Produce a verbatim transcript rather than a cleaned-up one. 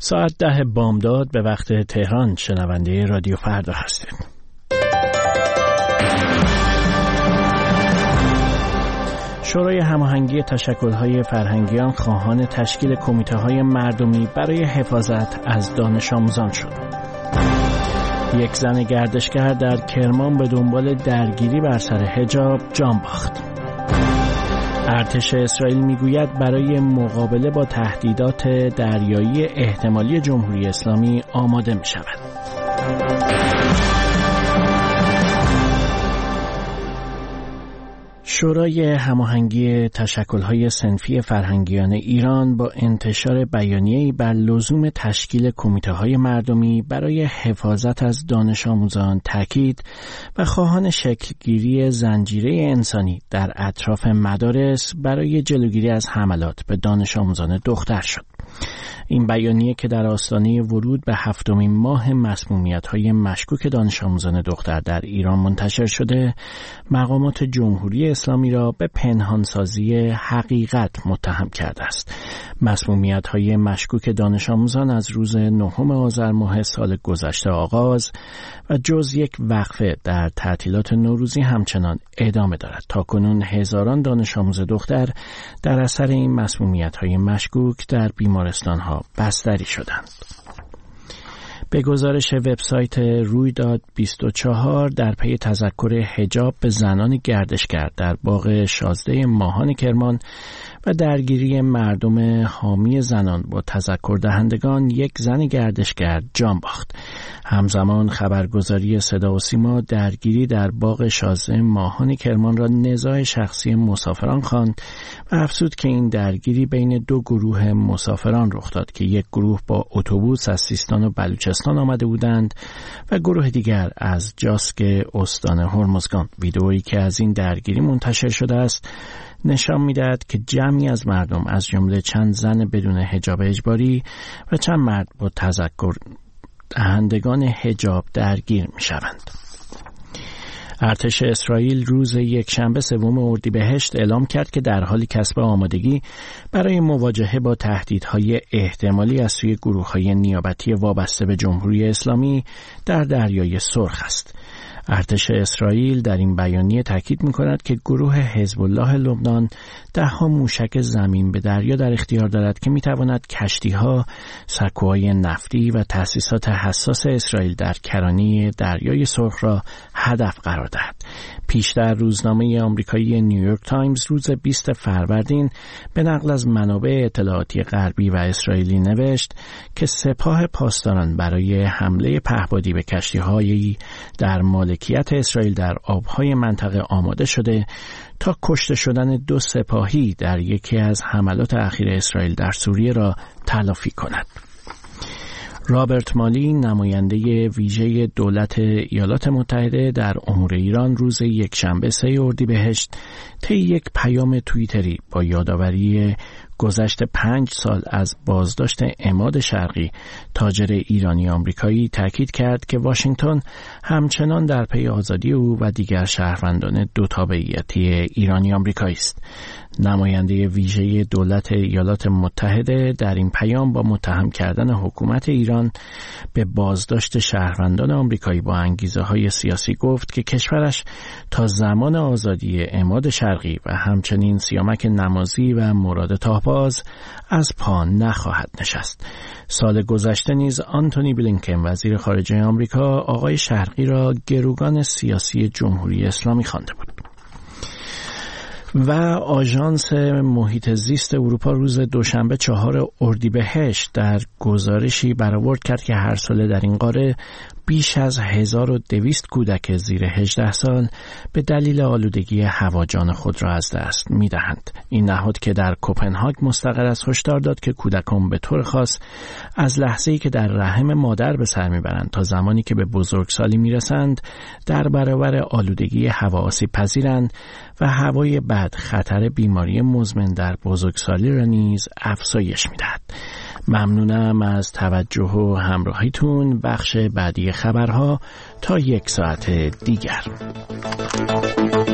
ساعت ده بامداد به وقت تهران شنونده رادیو فردا هستید. شورای هماهنگی تشکل‌های فرهنگیان خواهان تشکیل کمیته‌های مردمی برای حفاظت از دانش آموزان شد. یک زن گردشگر در کرمان به دنبال درگیری بر سر حجاب جان باخت. ارتش اسرائیل میگوید برای مقابله با تهدیدات دریایی احتمالی جمهوری اسلامی آماده می شود. شورای هماهنگی تشکل‌های صنفی فرهنگیان ایران با انتشار بیانیه‌ای بر لزوم تشکیل کمیته‌های مردمی برای حفاظت از دانش آموزان تاکید و خواهان شکلگیری زنجیره انسانی در اطراف مدارس برای جلوگیری از حملات به دانش آموزان دختر شد. این بیانیه که در آستانه ورود به هفتمین ماه مسمومیت‌های مشکوک دانش آموزان دختر در ایران منتشر شده، مقامات جمهوری اسلامی را به پنهانسازی حقیقت متهم کرده است. مسمومیت‌های مشکوک دانش آموزان از روز نهم آذر ماه سال گذشته آغاز و جز یک وقفه در تعطیلات نوروزی همچنان ادامه دارد. تاکنون هزاران دانش آموز دختر در اثر این مسمومیت‌های مشکوک در بیمارستان‌ها بستری شدند. به گزارش وبسایت رویداد بیست و چهار در پی تذکر حجاب به زنان گردشگر در باغ شازده ماهان کرمان و درگیری مردم حامی زنان با تذکر دهندگان، یک زن گردشگر جان باخت. همزمان خبرگزاری صدا و سیما درگیری در باغ شازده ماهان کرمان را نزاع شخصی مسافران خواند و افزود که این درگیری بین دو گروه مسافران رخ داد که یک گروه با اتوبوس از سیستان و بلوچستان آمده بودند و گروه دیگر از جاسک استان هرمزگان. ویدئویی که از این درگیری منتشر شده است نشان می‌دهد که جمعی از مردم از جمله چند زن بدون حجاب اجباری و چند مرد با تذکر دهندگان حجاب درگیر می‌شوند. ارتش اسرائیل روز یکشنبه سوم اردیبهشت اعلام کرد که در حال کسب آمادگی برای مواجهه با تهدیدهای احتمالی از سوی گروه‌های نیابتی وابسته به جمهوری اسلامی در دریای سرخ است. ارتش اسرائیل در این بیانیه تاکید می‌کند که گروه حزب الله لبنان ده‌ها موشک زمین به دریا در اختیار دارد که می‌تواند کشتی‌ها، سکوهای نفتی و تأسیسات حساس اسرائیل در کرانه دریای سرخ را هدف قرار دهد. پیشتر روزنامه آمریکایی نیویورک تایمز روز بیست فروردین به نقل از منابع اطلاعاتی غربی و اسرائیلی نوشت که سپاه پاسداران برای حمله پهپادی به کشتی‌هایی در مالکیت اسرائیل در آبهای منطقه آماده شده تا کشته شدن دو سپاهی در یکی از حملات اخیر اسرائیل در سوریه را تلافی کند. رابرت مالی، نماینده ویژه دولت ایالات متحده در امور ایران، روز یکشنبه سه اردیبهشت طی یک پیام توییتری با یادآوری گذشت پنج سال از بازداشت عماد شرقی، تاجر ایرانی آمریکایی، تاکید کرد که واشنگتن همچنان در پی آزادی او و دیگر شهروندان دو تابعیتی ایرانی آمریکایی است. نماینده ویژه دولت ایالات متحده در این پیام با متهم کردن حکومت ایران به بازداشت شهروندان آمریکایی با انگیزه‌های سیاسی گفت که کشورش تا زمان آزادی عماد شرقی و همچنین سیامک نمازی و مراد تاهباز از پا نخواهد نشست. سال گذشته نیز آنتونی بلینکن، وزیر خارجه آمریکا، آقای شرقی را گروگان سیاسی جمهوری اسلامی خوانده بود. و آژانس محیط زیست اروپا روز دوشنبه چهار اردیبهشت در گزارشی برآورد کرد که هر ساله در این قاره بیش از هزار و دویست کودک زیر هجده سال به دلیل آلودگی هوا جان خود را از دست می‌دهند. این نهاد که در کوپنهاگ مستقر است هشدار داد که کودکان به طور خاص از لحظه‌ای که در رحم مادر به سر می‌برند تا زمانی که به بزرگسالی می‌رسند در برابر آلودگی هوا آسیب پذیرند و هوای بد خطر بیماری مزمن در بزرگسالی را نیز افزایش می‌دهد. ممنونم از توجه و همراهیتون. بخش بعدی خبرها تا یک ساعت دیگر.